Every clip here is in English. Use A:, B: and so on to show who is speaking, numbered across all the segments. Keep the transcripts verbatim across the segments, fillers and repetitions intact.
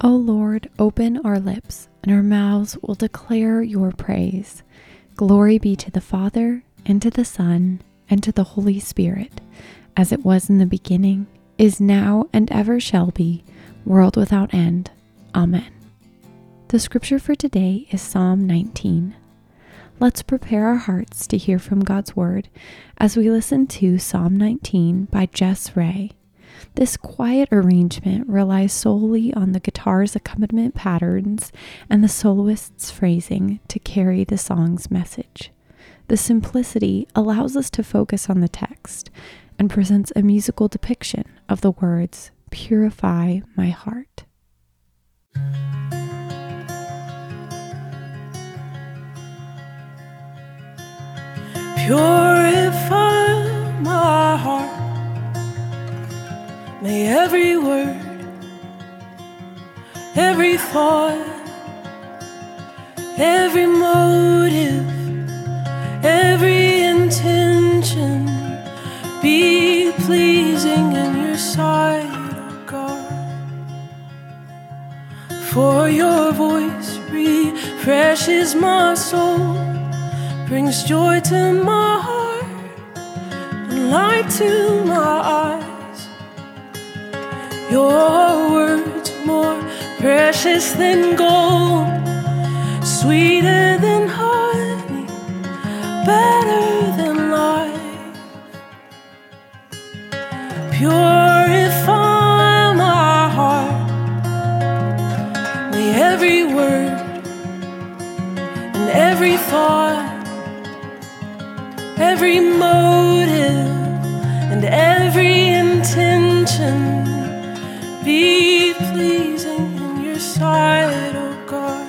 A: O Lord, open our lips, and our mouths will declare your praise. Glory be to the Father, and to the Son, and to the Holy Spirit, as it was in the beginning, is now, and ever shall be, world without end. Amen. The scripture for today is Psalm nineteen. Let's prepare our hearts to hear from God's word as we listen to Psalm nineteen by Jess Ray. This quiet arrangement relies solely on the guitar's accompaniment patterns and the soloist's phrasing to carry the song's message. The simplicity allows us to focus on the text and presents a musical depiction of the words, "Purify my heart."
B: Purify my heart. May every word, every thought, every motive, every intention be pleasing in your sight, oh God. For your voice refreshes my soul, brings joy to my heart and light to my eyes. Your words more precious than gold, sweeter than honey, better than life. Purify my heart. May every word and every thought, every motive and every intention be pleasing in your sight, oh God.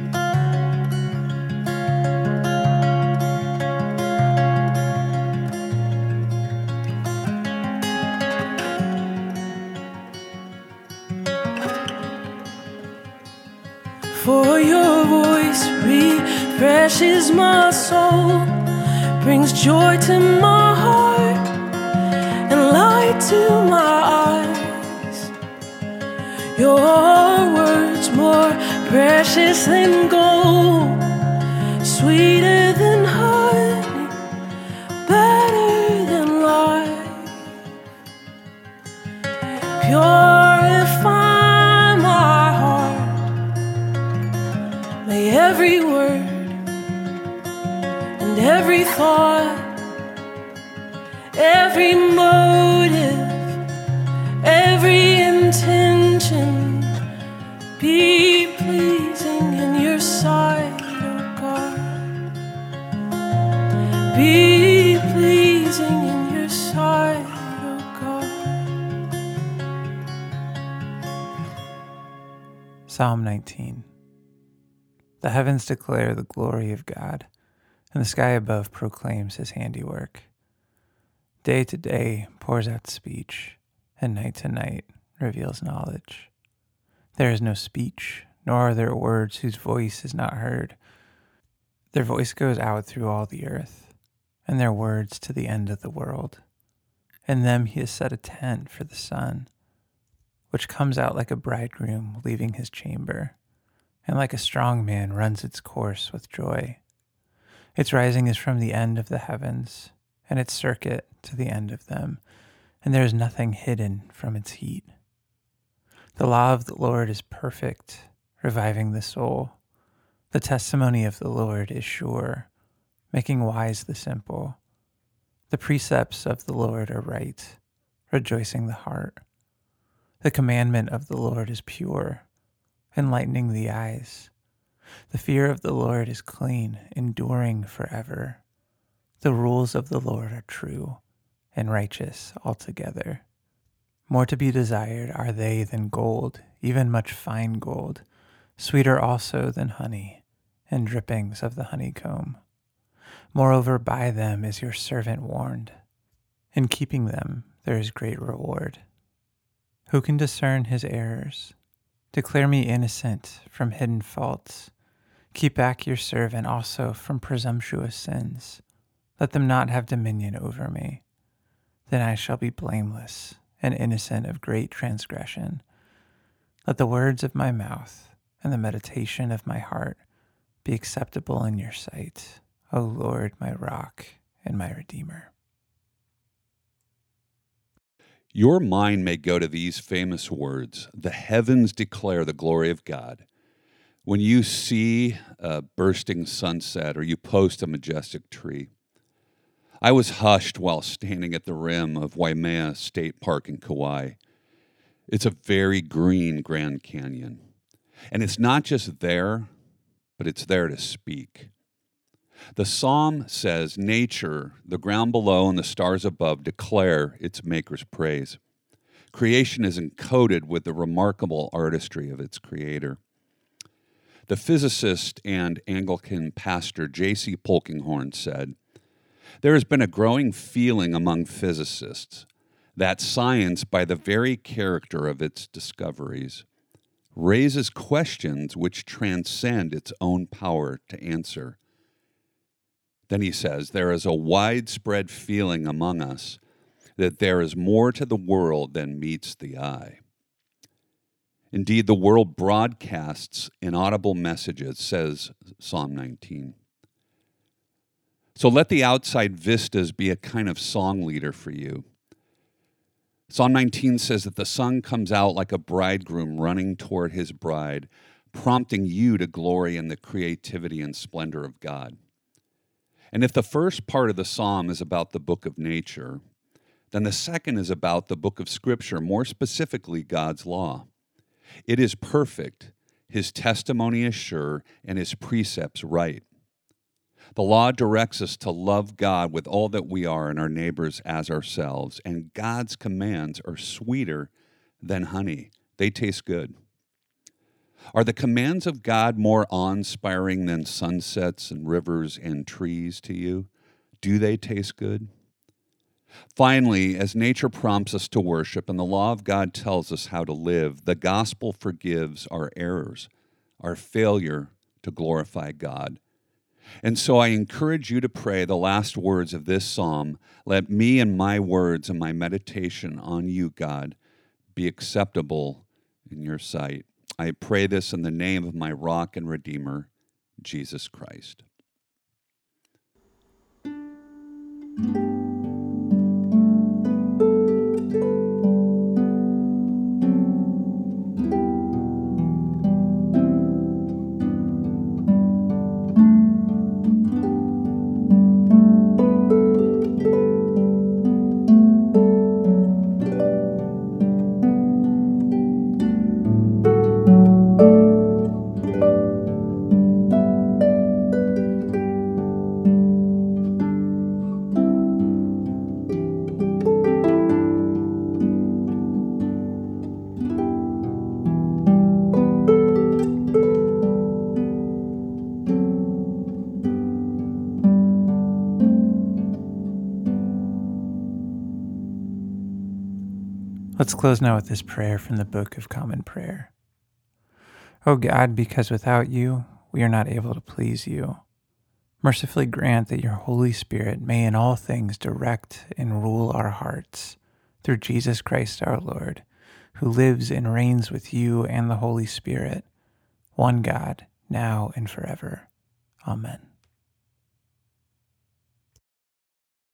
B: For your voice refreshes my soul, brings joy to my heart and light to my eyes. Your words more precious than gold, sweeter than honey, better than life. Purify my heart. May every word and every thought, every motive, every intention be pleasing in your sight, oh God. Be pleasing in your sight, oh God.
C: Psalm nineteen. The heavens declare the glory of God, and the sky above proclaims his handiwork. Day to day pours out speech, and night to night reveals knowledge. There is no speech, nor are there words whose voice is not heard. Their voice goes out through all the earth, and their words to the end of the world. In them he has set a tent for the sun, which comes out like a bridegroom leaving his chamber, and like a strong man runs its course with joy. Its rising is from the end of the heavens, and its circuit to the end of them, and there is nothing hidden from its heat. The law of the Lord is perfect, reviving the soul. The testimony of the Lord is sure, making wise the simple. The precepts of the Lord are right, rejoicing the heart. The commandment of the Lord is pure, enlightening the eyes. The fear of the Lord is clean, enduring forever. The rules of the Lord are true and righteous altogether. More to be desired are they than gold, even much fine gold, sweeter also than honey, and drippings of the honeycomb. Moreover, by them is your servant warned. In keeping them there is great reward. Who can discern his errors? Declare me innocent from hidden faults. Keep back your servant also from presumptuous sins. Let them not have dominion over me. Then I shall be blameless and innocent of great transgression. Let the words of my mouth and the meditation of my heart be acceptable in your sight, O Lord, my rock and my redeemer.
D: Your mind may go to these famous words: the heavens declare the glory of God. When you see a bursting sunset or you post a majestic tree. I was hushed while standing at the rim of Waimea State Park in Kauai. It's a very green Grand Canyon. And it's not just there, but it's there to speak. The psalm says, nature, the ground below and the stars above declare its maker's praise. Creation is encoded with the remarkable artistry of its creator. The physicist and Anglican pastor J C Polkinghorne said, there has been a growing feeling among physicists that science, by the very character of its discoveries, raises questions which transcend its own power to answer. Then he says, there is a widespread feeling among us that there is more to the world than meets the eye. Indeed, the world broadcasts inaudible messages, says Psalm nineteen. So let the outside vistas be a kind of song leader for you. Psalm nineteen says that the sun comes out like a bridegroom running toward his bride, prompting you to glory in the creativity and splendor of God. And if the first part of the psalm is about the book of nature, then the second is about the book of Scripture, more specifically God's law. It is perfect, his testimony is sure, and his precepts right. The law directs us to love God with all that we are and our neighbors as ourselves, and God's commands are sweeter than honey. They taste good. Are the commands of God more awe-inspiring than sunsets and rivers and trees to you? Do they taste good? Finally, as nature prompts us to worship and the law of God tells us how to live, the gospel forgives our errors, our failure to glorify God. And so I encourage you to pray the last words of this psalm. Let me and my words and my meditation on you, God, be acceptable in your sight. I pray this in the name of my rock and redeemer, Jesus Christ.
C: Let's close now with this prayer from the Book of Common Prayer. O God, because without you we are not able to please you, mercifully grant that your Holy Spirit may in all things direct and rule our hearts, through Jesus Christ our Lord, who lives and reigns with you and the Holy Spirit, one God, now and forever. Amen.